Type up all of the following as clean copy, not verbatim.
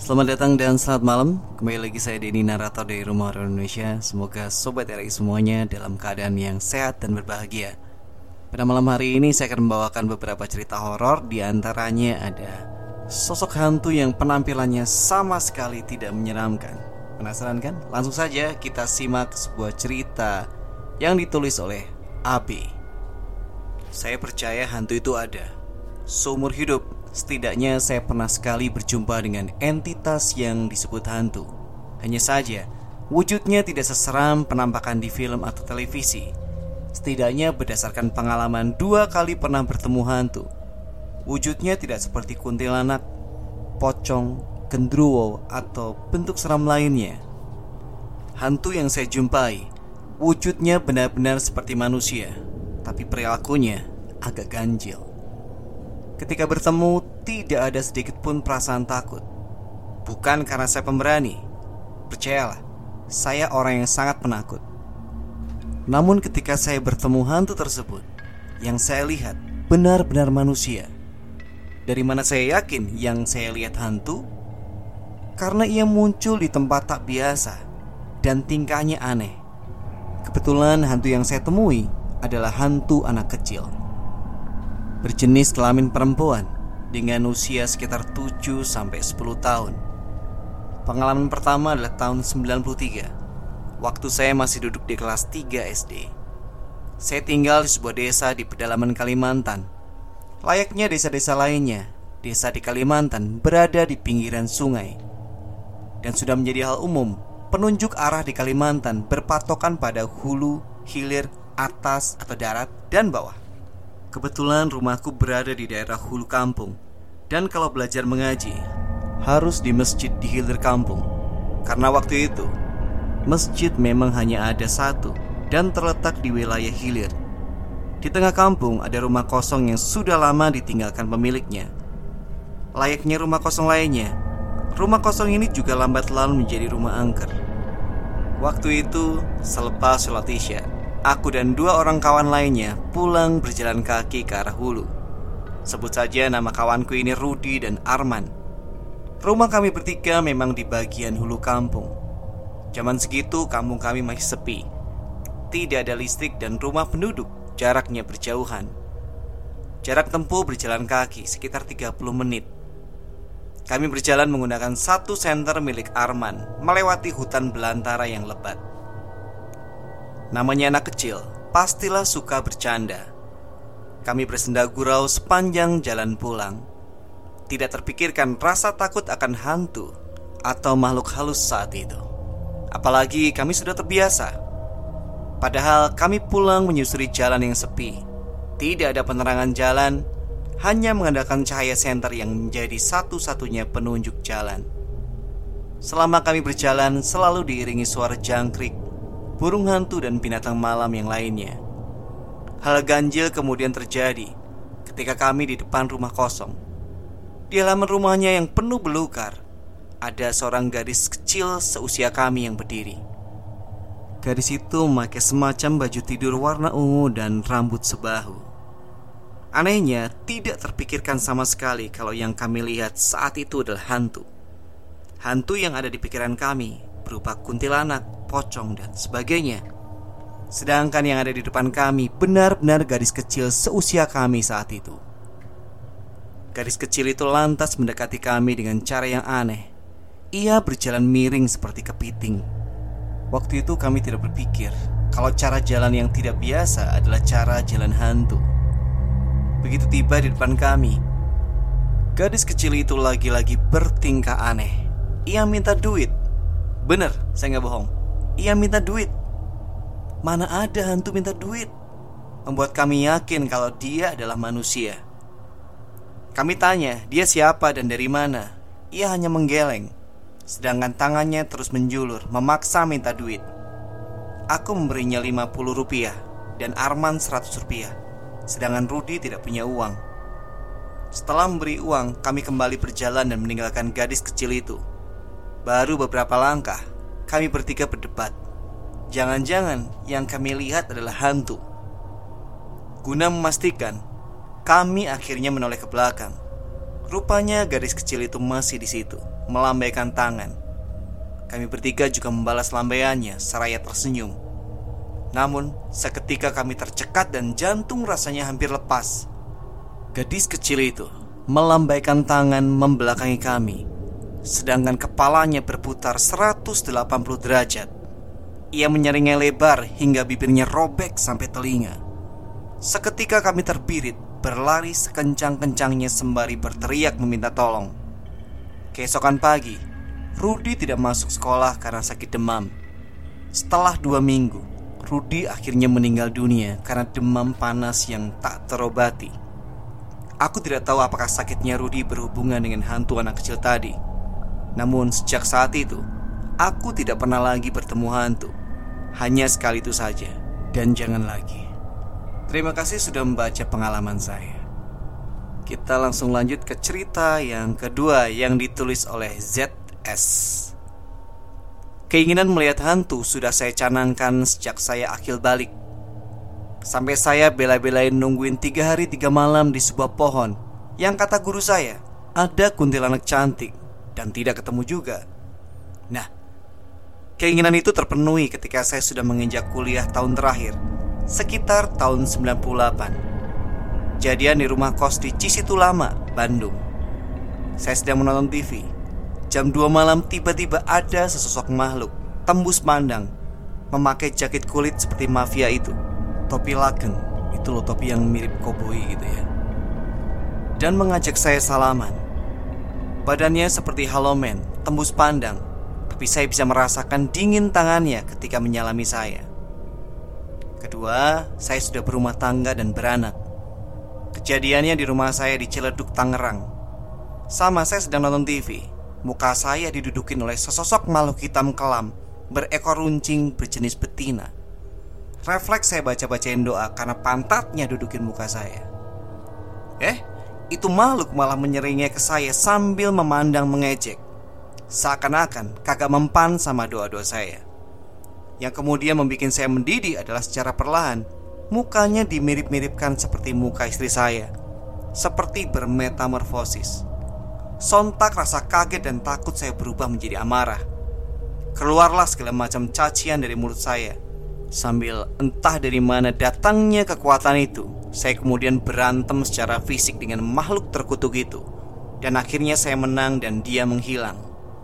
Selamat datang dan selamat malam. Kembali lagi saya Denny, narator dari Rumah Horor Indonesia. Semoga Sobat RI semuanya dalam keadaan yang sehat dan berbahagia. Pada malam hari ini saya akan membawakan beberapa cerita horor. Di antaranya ada sosok hantu yang penampilannya sama sekali tidak menyeramkan. Penasaran kan? Langsung saja kita simak sebuah cerita yang ditulis oleh AB. Saya percaya hantu itu ada. Seumur hidup setidaknya saya pernah sekali berjumpa dengan entitas yang disebut hantu. Hanya saja wujudnya tidak seseram penampakan di film atau televisi. Setidaknya berdasarkan pengalaman 2 kali pernah bertemu hantu, wujudnya tidak seperti kuntilanak, pocong, gendruwo, atau bentuk seram lainnya. Hantu yang saya jumpai wujudnya benar-benar seperti manusia, tapi perilakunya agak ganjil. Ketika bertemu, tidak ada sedikit pun perasaan takut. Bukan karena saya pemberani. Percayalah, saya orang yang sangat penakut. Namun ketika saya bertemu hantu tersebut, yang saya lihat benar-benar manusia. Dari mana saya yakin yang saya lihat hantu? Karena ia muncul di tempat tak biasa dan tingkahnya aneh. Kebetulan hantu yang saya temui adalah hantu anak kecil, berjenis kelamin perempuan dengan usia sekitar 7-10 tahun. Pengalaman pertama adalah tahun 93. Waktu saya masih duduk di kelas 3 SD. Saya tinggal di sebuah desa di pedalaman Kalimantan. Layaknya desa-desa lainnya, desa di Kalimantan berada di pinggiran sungai. Dan sudah menjadi hal umum, penunjuk arah di Kalimantan berpatokan pada hulu, hilir, atas atau darat, dan bawah. Kebetulan rumahku berada di daerah hulu kampung, dan kalau belajar mengaji harus di masjid di hilir kampung. Karena waktu itu masjid memang hanya ada satu dan terletak di wilayah hilir. Di tengah kampung ada rumah kosong yang sudah lama ditinggalkan pemiliknya. Layaknya rumah kosong lainnya, rumah kosong ini juga lambat laun menjadi rumah angker. Waktu itu selepas sholat Isya, aku dan 2 orang kawan lainnya pulang berjalan kaki ke arah hulu. Sebut saja nama kawanku ini Rudi dan Arman. Rumah kami bertiga memang di bagian hulu kampung. Zaman segitu kampung kami masih sepi. Tidak ada listrik dan rumah penduduk jaraknya berjauhan. Jarak tempuh berjalan kaki sekitar 30 menit. Kami berjalan menggunakan satu senter milik Arman melewati hutan belantara yang lebat. Namanya anak kecil, pastilah suka bercanda. Kami bersenda gurau sepanjang jalan pulang. Tidak terpikirkan rasa takut akan hantu atau makhluk halus saat itu. Apalagi kami sudah terbiasa. Padahal kami pulang menyusuri jalan yang sepi. Tidak ada penerangan jalan, hanya mengandalkan cahaya senter yang menjadi satu-satunya penunjuk jalan. Selama kami berjalan selalu diiringi suara jangkrik, burung hantu dan binatang malam yang lainnya. Hal ganjil kemudian terjadi ketika kami di depan rumah kosong. Di halaman rumahnya yang penuh belukar, ada seorang gadis kecil seusia kami yang berdiri. Gadis itu memakai semacam baju tidur warna ungu dan rambut sebahu. Anehnya, tidak terpikirkan sama sekali kalau yang kami lihat saat itu adalah hantu. Hantu yang ada di pikiran kami berupa kuntilanak, pocong, dan sebagainya. Sedangkan yang ada di depan kami benar-benar gadis kecil seusia kami saat itu. Gadis kecil itu lantas mendekati kami dengan cara yang aneh. Ia berjalan miring seperti kepiting. Waktu itu kami tidak berpikir kalau cara jalan yang tidak biasa adalah cara jalan hantu. Begitu tiba di depan kami, gadis kecil itu lagi-lagi bertingkah aneh. Ia minta duit. Bener, saya gak bohong. Ia minta duit. Mana ada hantu minta duit? Membuat kami yakin kalau dia adalah manusia. Kami tanya dia siapa dan dari mana. Ia hanya menggeleng, sedangkan tangannya terus menjulur memaksa minta duit. Aku memberinya 50 rupiah dan Arman 100 rupiah, sedangkan Rudi tidak punya uang. Setelah memberi uang, kami kembali berjalan dan meninggalkan gadis kecil itu. Baru beberapa langkah, kami bertiga berdebat. Jangan-jangan yang kami lihat adalah hantu. Guna memastikan, kami akhirnya menoleh ke belakang. Rupanya gadis kecil itu masih di situ, melambaikan tangan. Kami bertiga juga membalas lambaiannya seraya tersenyum. Namun, seketika kami tercekat dan jantung rasanya hampir lepas. Gadis kecil itu melambaikan tangan membelakangi kami, sedangkan kepalanya berputar 180 derajat. Ia menyeringai lebar hingga bibirnya robek sampai telinga. Seketika kami terbirit, berlari sekencang-kencangnya sembari berteriak meminta tolong. Keesokan pagi, Rudy tidak masuk sekolah karena sakit demam. Setelah 2 minggu, Rudy akhirnya meninggal dunia karena demam panas yang tak terobati. Aku tidak tahu apakah sakitnya Rudy berhubungan dengan hantu anak kecil tadi. Namun sejak saat itu, aku tidak pernah lagi bertemu hantu. Hanya sekali itu saja, dan jangan lagi. Terima kasih sudah membaca pengalaman saya. Kita langsung lanjut ke cerita yang kedua yang ditulis oleh ZS. Keinginan melihat hantu sudah saya canangkan sejak saya akil balik. Sampai saya bela-belain nungguin 3 hari 3 malam di sebuah pohon yang kata guru saya ada kuntilanak cantik, dan tidak ketemu juga. Nah, keinginan itu terpenuhi ketika saya sudah menginjak kuliah tahun terakhir, sekitar tahun 98. Kejadian di rumah kos di Cisitu Lama, Bandung. Saya sedang menonton TV. Jam 2 malam tiba-tiba ada sesosok makhluk tembus pandang, memakai jakit kulit seperti mafia itu, topi laken, itu loh topi yang mirip koboi gitu ya, dan mengajak saya salaman. Badannya seperti Halomen, tembus pandang, tapi saya bisa merasakan dingin tangannya ketika menyalami saya. Kedua, saya sudah berumah tangga dan beranak. Kejadiannya di rumah saya di Ciledug, Tangerang. Sama, saya sedang nonton TV. Muka saya didudukin oleh sesosok makhluk hitam kelam berekor runcing berjenis betina. Refleks saya baca-bacain doa karena pantatnya dudukin muka saya. Itu makhluk malah menyeringai ke saya sambil memandang mengejek, seakan-akan kagak mempan sama doa-doa saya. Yang kemudian membuat saya mendidih adalah secara perlahan mukanya dimirip-miripkan seperti muka istri saya, seperti bermetamorfosis. Sontak rasa kaget dan takut saya berubah menjadi amarah. Keluarlah segala macam cacian dari mulut saya. Sambil entah dari mana datangnya kekuatan itu, saya kemudian berantem secara fisik dengan makhluk terkutuk itu. Dan akhirnya saya menang dan dia menghilang.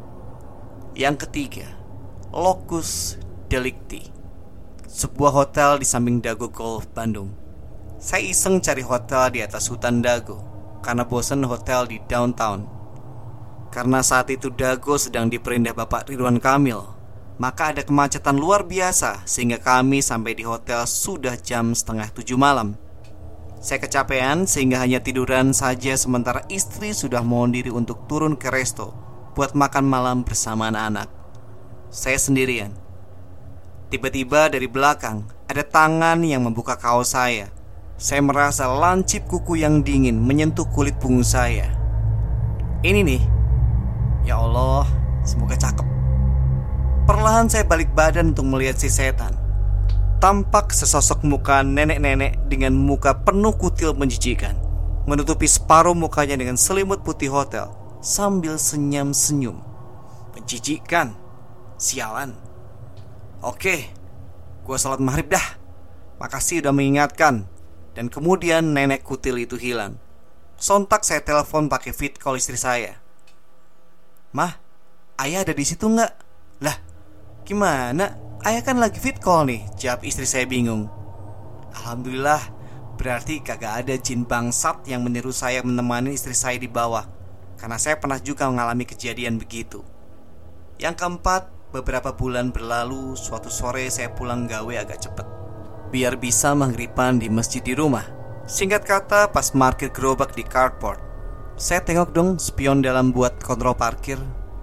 Yang ketiga, Locus Delicti, sebuah hotel di samping Dago Golf, Bandung. Saya iseng cari hotel di atas hutan Dago karena bosan hotel di downtown. Karena saat itu Dago sedang diperindah Bapak Ridwan Kamil, maka ada kemacetan luar biasa sehingga kami sampai di hotel sudah jam 6:30 malam. Saya kecapean sehingga hanya tiduran saja sementara istri sudah mohon diri untuk turun ke resto buat makan malam bersama anak-anak. Saya sendirian. Tiba-tiba dari belakang ada tangan yang membuka kaos saya. Saya merasa lancip kuku yang dingin menyentuh kulit punggung saya. Ini nih, ya Allah, semoga cakep. Perlahan saya balik badan untuk melihat si setan. Tampak sesosok muka nenek-nenek dengan muka penuh kutil menjijikan, menutupi separuh mukanya dengan selimut putih hotel sambil senyum-senyum. Menjijikan, sialan. Oke, gue salat maghrib dah. Makasih udah mengingatkan. Dan kemudian nenek kutil itu hilang. Sontak saya telepon pakai vid call istri saya. Mah, ayah ada di situ nggak? Lah, gimana? Ayah kan lagi vid call nih, jawab istri saya bingung. Alhamdulillah, berarti kagak ada jin bangsat yang meniru saya menemani istri saya di bawah. Karena saya pernah juga mengalami kejadian begitu. Yang keempat, beberapa bulan berlalu, suatu sore saya pulang gawe agak cepet biar bisa maghriban di masjid di rumah. Singkat kata, pas parkir gerobak di carport, saya tengok dong spion dalam buat kontrol parkir.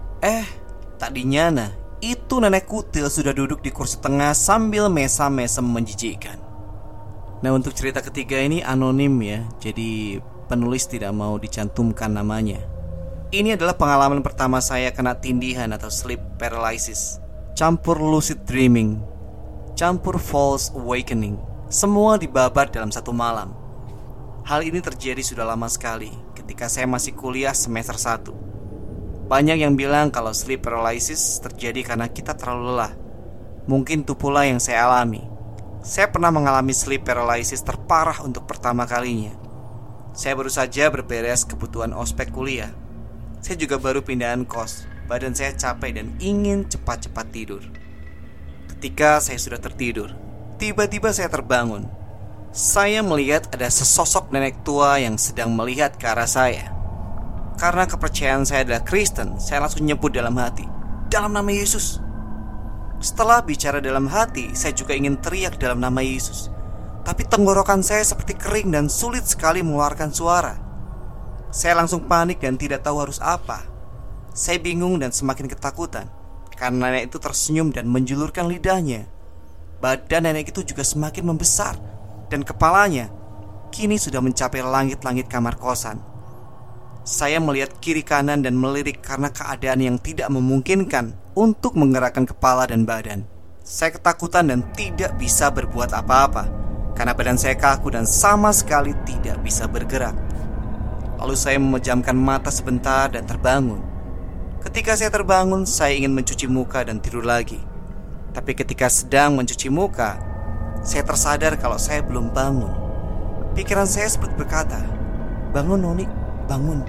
Tadinya nah, itu nenek kutil sudah duduk di kursi tengah sambil mesam-mesem menjijikkan. Nah, untuk cerita ketiga ini anonim ya, jadi penulis tidak mau dicantumkan namanya. Ini adalah pengalaman pertama saya kena tindihan atau sleep paralysis, campur lucid dreaming, campur false awakening, semua dibabat dalam satu malam. Hal ini terjadi sudah lama sekali, ketika saya masih kuliah semester 1. Banyak yang bilang kalau sleep paralysis terjadi karena kita terlalu lelah. Mungkin itu pula yang saya alami. Saya pernah mengalami sleep paralysis terparah untuk pertama kalinya. Saya baru saja berberes kebutuhan ospek kuliah. Saya juga baru pindahan kos. Badan saya capek dan ingin cepat-cepat tidur. Ketika saya sudah tertidur, tiba-tiba saya terbangun. Saya melihat ada sesosok nenek tua yang sedang melihat ke arah saya. Karena kepercayaan saya adalah Kristen, saya langsung nyebut dalam hati, "Dalam nama Yesus." Setelah bicara dalam hati, saya juga ingin teriak dalam nama Yesus. Tapi tenggorokan saya seperti kering dan sulit sekali mengeluarkan suara. Saya langsung panik dan tidak tahu harus apa. Saya bingung dan semakin ketakutan karena nenek itu tersenyum dan menjulurkan lidahnya. Badan nenek itu juga semakin membesar dan kepalanya kini sudah mencapai langit-langit kamar kosan. Saya melihat kiri kanan dan melirik karena keadaan yang tidak memungkinkan untuk menggerakkan kepala dan badan. Saya ketakutan dan tidak bisa berbuat apa-apa karena badan saya kaku dan sama sekali tidak bisa bergerak. Lalu saya memejamkan mata sebentar dan terbangun. Ketika saya terbangun, saya ingin mencuci muka dan tidur lagi. Tapi ketika sedang mencuci muka, saya tersadar kalau saya belum bangun. Pikiran saya seperti berkata, "Bangun Noni, bangun."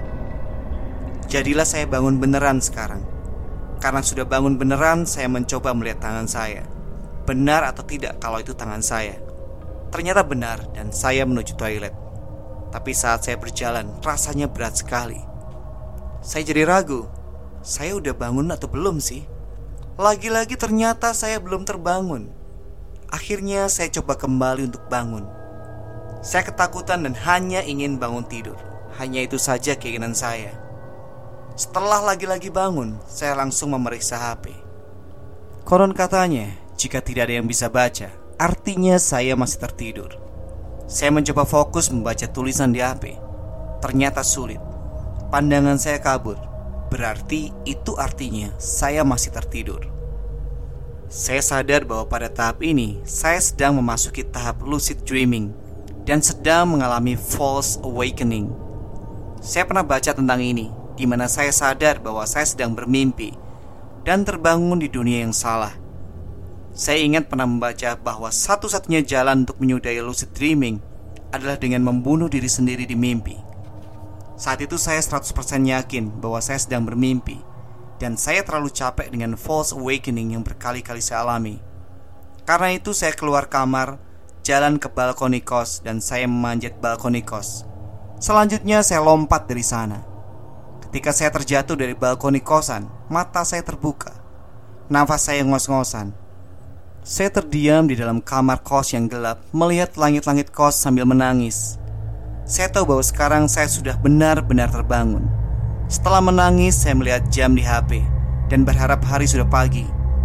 Jadilah saya bangun beneran sekarang. Karena sudah bangun beneran, saya mencoba melihat tangan saya. Benar atau tidak kalau itu tangan saya? Ternyata benar dan saya menuju toilet. Tapi saat saya berjalan, rasanya berat sekali. Saya jadi ragu, saya udah bangun atau belum sih? Lagi-lagi ternyata saya belum terbangun. Akhirnya saya coba kembali untuk bangun. Saya ketakutan dan hanya ingin bangun tidur. Hanya itu saja keinginan saya. Setelah lagi-lagi bangun, saya langsung memeriksa HP. Konon katanya, jika tidak ada yang bisa baca, artinya saya masih tertidur. Saya mencoba fokus membaca tulisan di HP. Ternyata sulit. Pandangan saya kabur. Berarti itu artinya saya masih tertidur. Saya sadar bahwa pada tahap ini saya sedang memasuki tahap lucid dreaming dan sedang mengalami false awakening. Saya pernah baca tentang ini, di mana saya sadar bahwa saya sedang bermimpi dan terbangun di dunia yang salah. Saya ingat pernah membaca bahwa satu-satunya jalan untuk menyudahi lucid dreaming adalah dengan membunuh diri sendiri di mimpi. Saat itu saya 100% yakin bahwa saya sedang bermimpi, dan saya terlalu capek dengan false awakening yang berkali-kali saya alami. Karena itu saya keluar kamar, jalan ke balkoni kos, dan saya memanjat balkoni kos. Selanjutnya saya lompat dari sana. Ketika saya terjatuh dari balkoni kosan, mata saya terbuka. Nafas saya ngos-ngosan. Saya terdiam di dalam kamar kos yang gelap, melihat langit-langit kos sambil menangis. Saya tahu bahwa sekarang saya sudah benar-benar terbangun. Setelah menangis, saya melihat jam di HP dan berharap hari sudah pagi.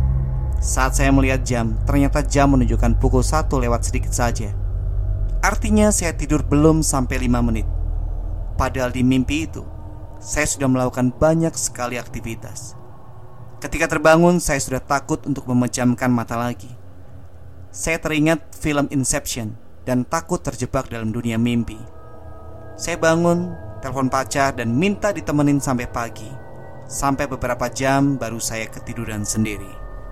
Saat saya melihat jam, ternyata jam menunjukkan pukul 1 lewat sedikit saja. Artinya saya tidur belum sampai 5 menit. Padahal di mimpi itu saya sudah melakukan banyak sekali aktivitas. Ketika terbangun, saya sudah takut untuk memejamkan mata lagi. Saya teringat film Inception dan takut terjebak dalam dunia mimpi. Saya bangun, telepon pacar dan minta ditemenin sampai pagi. Sampai beberapa jam baru saya ketiduran sendiri.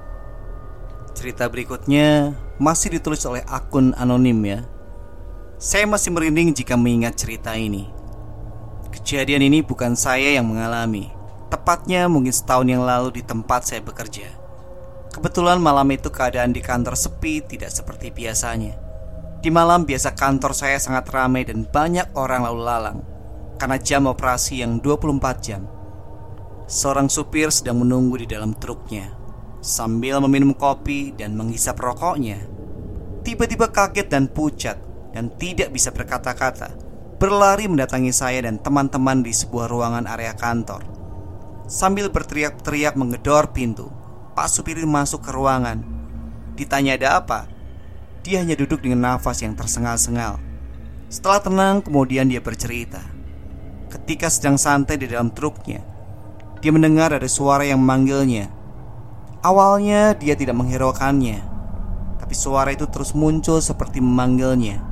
Cerita berikutnya masih ditulis oleh akun anonim ya. Saya masih merinding jika mengingat cerita ini. Kejadian ini bukan saya yang mengalami. Tepatnya mungkin setahun yang lalu di tempat saya bekerja. Kebetulan malam itu keadaan di kantor sepi, tidak seperti biasanya. Di malam biasa kantor saya sangat ramai dan banyak orang lalu lalang karena jam operasi yang 24 jam. Seorang supir sedang menunggu di dalam truknya sambil meminum kopi dan menghisap rokoknya. Tiba-tiba kaget dan pucat dan tidak bisa berkata-kata, berlari mendatangi saya dan teman-teman di sebuah ruangan area kantor. Sambil berteriak-teriak menggedor pintu, Pak supir masuk ke ruangan. Ditanya ada apa? Dia hanya duduk dengan nafas yang tersengal-sengal. Setelah tenang, kemudian dia bercerita. Ketika sedang santai di dalam truknya, dia mendengar ada suara yang memanggilnya. Awalnya dia tidak menghiraukannya, tapi suara itu terus muncul seperti memanggilnya.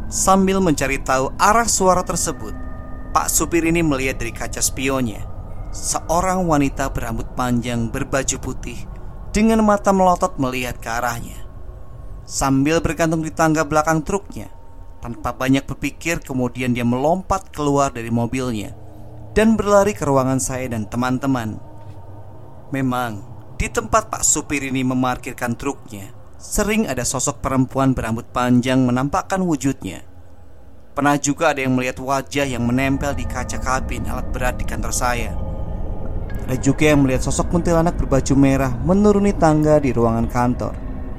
Sambil mencari tahu arah suara tersebut, Pak supir ini melihat dari kaca spionnya. seorang wanita berambut panjang berbaju putih dengan mata melotot melihat ke arahnya. Sambil bergantung di tangga belakang truknya, tanpa banyak berpikir kemudian dia melompat keluar dari mobilnya dan berlari ke ruangan saya dan teman-teman. Memang, di tempat Pak supir ini memarkirkan truknya, sering ada sosok perempuan berambut panjang menampakkan wujudnya. Pernah juga ada yang melihat wajah yang menempel di kaca kabin alat berat di kantor saya. Ada juga yang melihat sosok kuntilanak berbaju merah menuruni tangga di ruangan kantor.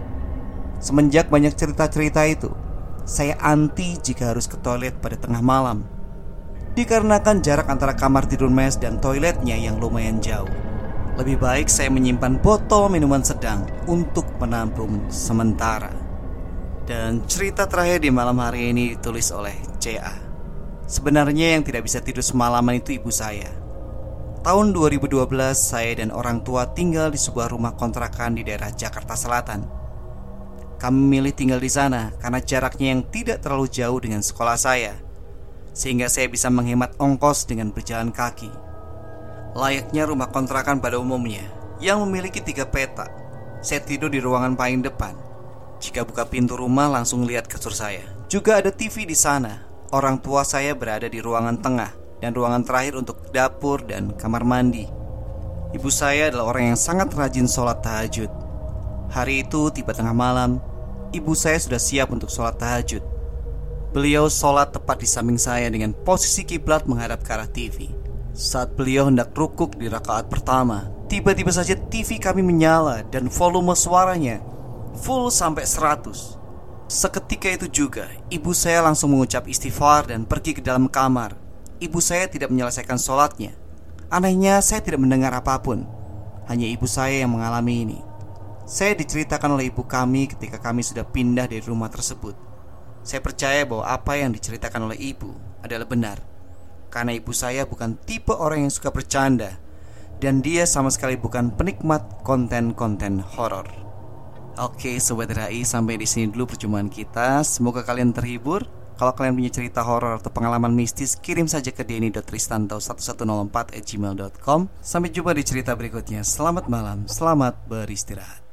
Semenjak banyak cerita-cerita itu, saya anti jika harus ke toilet pada tengah malam, dikarenakan jarak antara kamar tidur mes dan toiletnya yang lumayan jauh. Lebih baik saya menyimpan botol minuman sedang untuk menampung sementara. Dan cerita terakhir di malam hari ini ditulis oleh CA. Sebenarnya yang tidak bisa tidur semalaman itu ibu saya. Tahun 2012 saya dan orang tua tinggal di sebuah rumah kontrakan di daerah Jakarta Selatan. Kami memilih tinggal di sana karena jaraknya yang tidak terlalu jauh dengan sekolah saya, sehingga saya bisa menghemat ongkos dengan berjalan kaki. Layaknya rumah kontrakan pada umumnya yang memiliki 3 petak, saya tidur di ruangan paling depan. Jika buka pintu rumah langsung lihat kasur saya. Juga ada TV di sana. Orang tua saya berada di ruangan tengah dan ruangan terakhir untuk dapur dan kamar mandi. Ibu saya adalah orang yang sangat rajin sholat tahajud. Hari itu tiba tengah malam, ibu saya sudah siap untuk sholat tahajud. Beliau sholat tepat di samping saya dengan posisi kiblat menghadap ke arah TV. Saat beliau hendak rukuk di rakaat pertama, tiba-tiba saja TV kami menyala dan volume suaranya full sampai 100. Seketika itu juga ibu saya langsung mengucap istighfar dan pergi ke dalam kamar. Ibu saya tidak menyelesaikan sholatnya. Anehnya saya tidak mendengar apapun. Hanya ibu saya yang mengalami ini. Saya diceritakan oleh ibu kami ketika kami sudah pindah dari rumah tersebut. Saya percaya bahwa apa yang diceritakan oleh ibu adalah benar, karena ibu saya bukan tipe orang yang suka bercanda, dan dia sama sekali bukan penikmat konten-konten horor. Oke Sobat RAI, sampai di sini dulu perjumpaan kita. Semoga kalian terhibur. Kalau kalian punya cerita horor atau pengalaman mistis, kirim saja ke denny.tristanto1104@gmail.com. Sampai jumpa di cerita berikutnya. Selamat malam, selamat beristirahat.